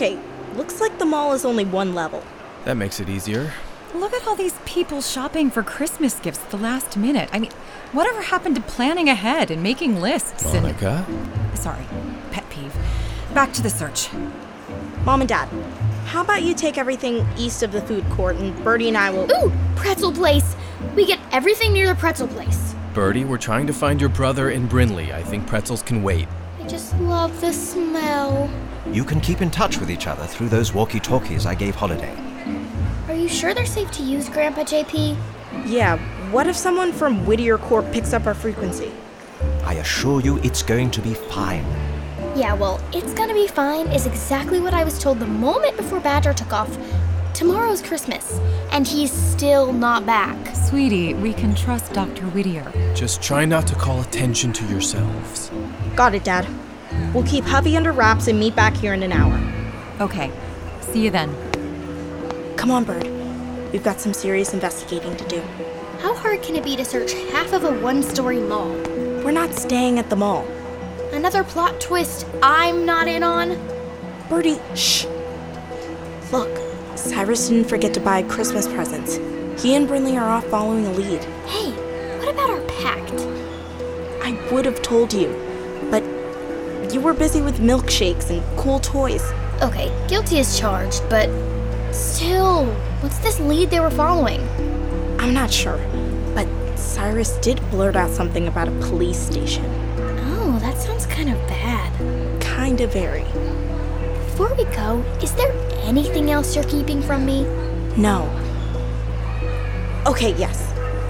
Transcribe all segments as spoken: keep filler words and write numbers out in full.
Okay, looks like the mall is only one level. That makes it easier. Look at all these people shopping for Christmas gifts at the last minute. I mean, whatever happened to planning ahead and making lists? Monica? And... Sorry, pet peeve. Back to the search. Mom and Dad, how about you take everything east of the food court and Birdie and I will... Ooh, pretzel place. We get everything near the pretzel place. Birdie, we're trying to find your brother in Brinley. I think pretzels can wait. I just love the smell. You can keep in touch with each other through those walkie-talkies I gave Holiday. Are you sure they're safe to use, Grandpa J P? Yeah, what if someone from Whittier Corp picks up our frequency? I assure you it's going to be fine. Yeah, well, it's gonna be fine is exactly what I was told the moment before Badger took off. Tomorrow's Christmas, and he's still not back. Sweetie, we can trust Doctor Whittier. Just try not to call attention to yourselves. Got it, Dad. We'll keep Hubby under wraps and meet back here in an hour. Okay, see you then. Come on, Bird. We've got some serious investigating to do. How hard can it be to search half of a one-story mall? We're not staying at the mall. Another plot twist I'm not in on? Birdie, shh. Look, Cyrus didn't forget to buy Christmas presents. He and Brinley are off following a lead. Hey, what about our pact? I would have told you, but you were busy with milkshakes and cool toys. Okay, guilty as charged, but still, what's this lead they were following? I'm not sure, but Cyrus did blurt out something about a police station. Oh, that sounds kind of bad. Kinda very. Before we go, is there anything else you're keeping from me? No. Okay, yes.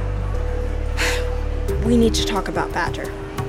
We need to talk about Badger.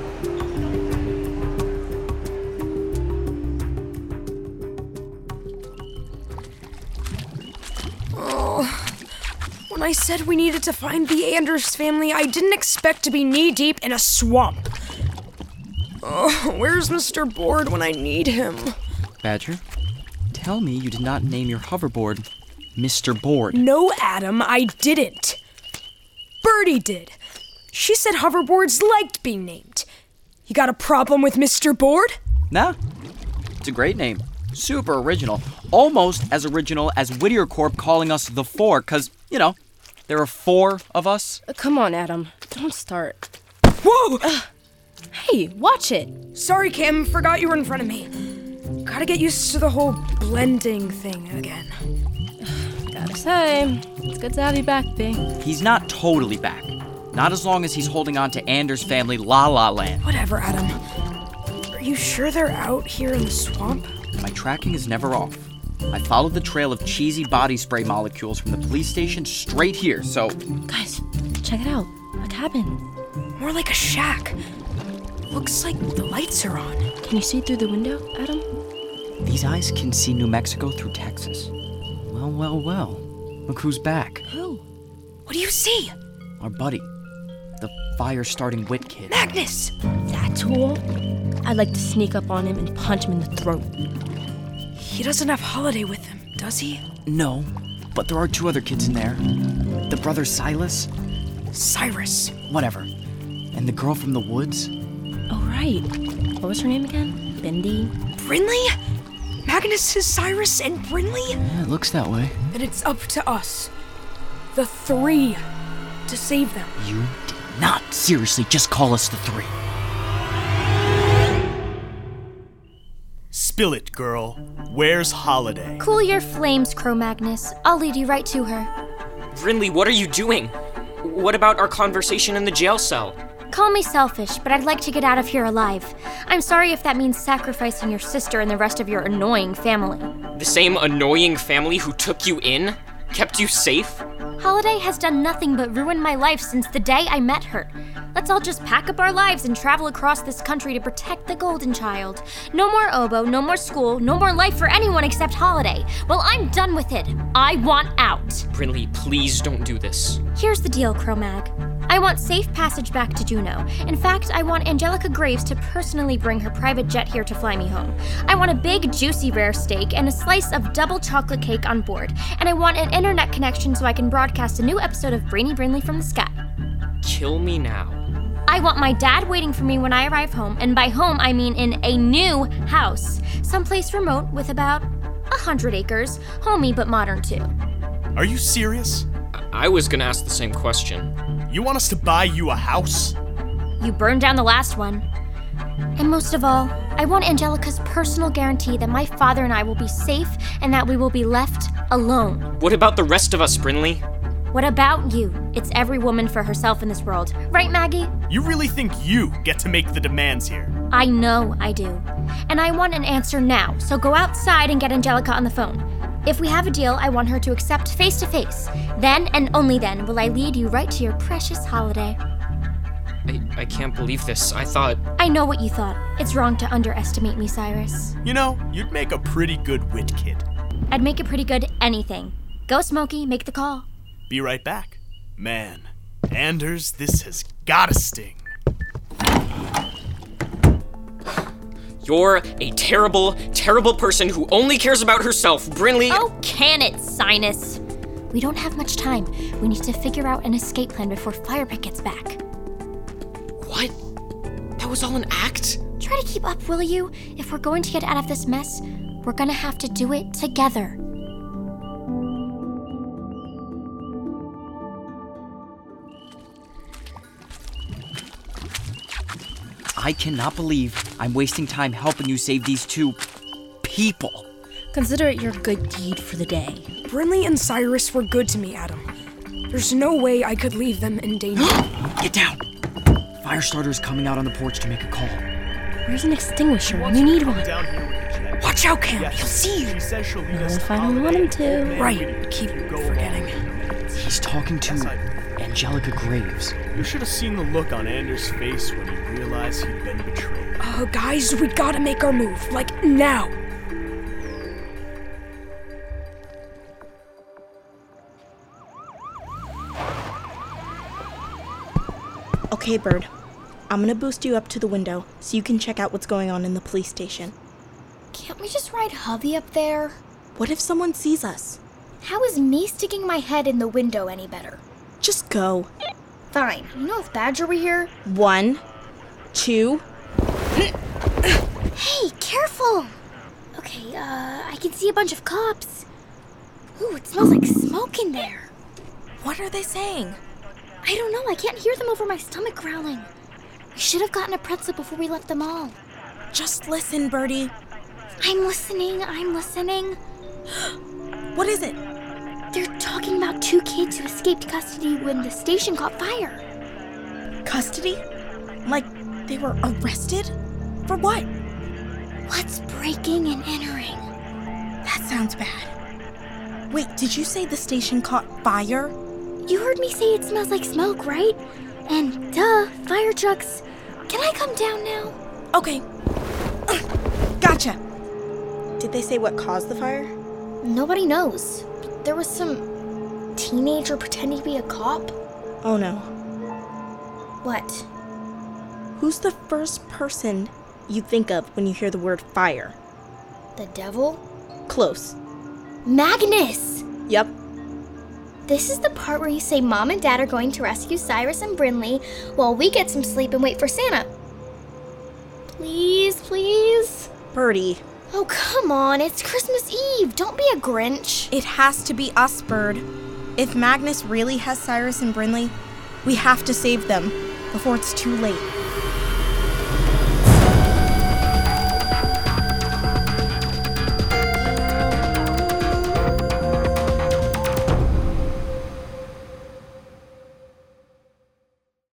Oh, when I said we needed to find the Anders family, I didn't expect to be knee-deep in a swamp. Oh, where's Mister Board when I need him? Badger, tell me you did not name your hoverboard Mister Board. No, Adam, I didn't. Birdie did. She said hoverboards liked being named. You got a problem with Mister Board? Nah, it's a great name. Super original. Almost as original as Whittier Corp calling us the Four, because, you know, there are four of us. Uh, come on, Adam. Don't start. Whoa! Uh, hey, watch it. Sorry, Kim. Forgot you were in front of me. Gotta get used to the whole blending thing again. Gotta say, it's good to have you back, B. He's not totally back. Not as long as he's holding on to Anders' family La La Land. Whatever, Adam. Are you sure they're out here in the swamp? My tracking is never off. I followed the trail of cheesy body spray molecules from the police station straight here, so... Guys, check it out. A cabin. More like a shack. Looks like the lights are on. Can you see through the window, Adam? These eyes can see New Mexico through Texas. Well, well, well. Look who's back. Who? What do you see? Our buddy. The fire-starting wit kid. Magnus! That tool? I'd like to sneak up on him and punch him in the throat. He doesn't have Holiday with him, does he? No, but there are two other kids in there. The brother Silas. Cyrus. Whatever. And the girl from the woods. Oh, right. What was her name again? Bindi? Brinley? Magnus is Cyrus and Brinley? Yeah, it looks that way. Then it's up to us. The three. To save them. You did not seriously just call us the three. Spill it, girl. Where's Holiday? Cool your flames, Cro-Magnus. I'll lead you right to her. Brinley, what are you doing? What about our conversation in the jail cell? Call me selfish, but I'd like to get out of here alive. I'm sorry if that means sacrificing your sister and the rest of your annoying family. The same annoying family who took you in? Kept you safe? Holiday has done nothing but ruin my life since the day I met her. Let's all just pack up our lives and travel across this country to protect the Golden Child. No more oboe, no more school, no more life for anyone except Holiday. Well, I'm done with it. I want out. Brinley, please don't do this. Here's the deal, Cro-Mag. I want safe passage back to Juneau. In fact, I want Angelica Graves to personally bring her private jet here to fly me home. I want a big, juicy, rare steak and a slice of double chocolate cake on board. And I want an internet connection so I can broadcast a new episode of Brainy Brinley from the sky. Kill me now. I want my dad waiting for me when I arrive home, and by home I mean in a new house. Someplace remote with about a hundred acres, homey but modern too. Are you serious? I-, I was gonna ask the same question. You want us to buy you a house? You burned down the last one. And most of all, I want Angelica's personal guarantee that my father and I will be safe and that we will be left alone. What about the rest of us, Brinley? What about you? It's every woman for herself in this world. Right, Maggie? You really think you get to make the demands here? I know I do. And I want an answer now, so go outside and get Angelica on the phone. If we have a deal, I want her to accept face to face. Then and only then will I lead you right to your precious holiday. I, I can't believe this. I thought... I know what you thought. It's wrong to underestimate me, Cyrus. You know, you'd make a pretty good wit kid. I'd make a pretty good anything. Go, Smokey, make the call. Be right back. Man, Anders, this has gotta sting. You're a terrible, terrible person who only cares about herself, Brinley. Oh, can it, Sinus? We don't have much time. We need to figure out an escape plan before Firepit gets back. What? That was all an act? Try to keep up, will you? If we're going to get out of this mess, we're gonna have to do it together. I cannot believe I'm wasting time helping you save these two people. Consider it your good deed for the day. Brinley and Cyrus were good to me, Adam. There's no way I could leave them in danger. Get down! Firestarter's coming out on the porch to make a call. Where's an extinguisher when you need one? Down here with the jet. Watch out, Cam. Yes. He'll see you. She says she'll lead Well, us if to I don't want him to. Man, Right. we Keep go forgetting. along. He's talking to Yes, I do. Angelica Graves. You should have seen the look on Anders' face when he realized he'd been betrayed. Uh, guys, we gotta make our move. Like, now. Okay, Bird. I'm gonna boost you up to the window so you can check out what's going on in the police station. Can't we just ride Hubby up there? What if someone sees us? How is me sticking my head in the window any better? Just go. Fine. You know if Badger were here? One, two. Hey, careful! Okay, uh, I can see a bunch of cops. Ooh, it smells like smoke in there. What are they saying? I don't know, I can't hear them over my stomach growling. We should have gotten a pretzel before we left the mall. Just listen, Birdie. I'm listening, I'm listening. What is it? They're talking about two kids who escaped custody when the station caught fire. Custody? Like they were arrested? For what? What's breaking and entering? That sounds bad. Wait, did you say the station caught fire? You heard me say it smells like smoke, right? And duh, fire trucks. Can I come down now? Okay. Gotcha. Did they say what caused the fire? Nobody knows. There was some teenager pretending to be a cop. Oh no. What? Who's the first person you think of when you hear the word fire? The devil? Close. Magnus! Yep. This is the part where you say Mom and Dad are going to rescue Cyrus and Brinley while we get some sleep and wait for Santa. Please, please? Birdie. Oh, come on. It's Christmas Eve. Don't be a Grinch. It has to be us, Bird. If Magnus really has Cyrus and Brinley, we have to save them before it's too late.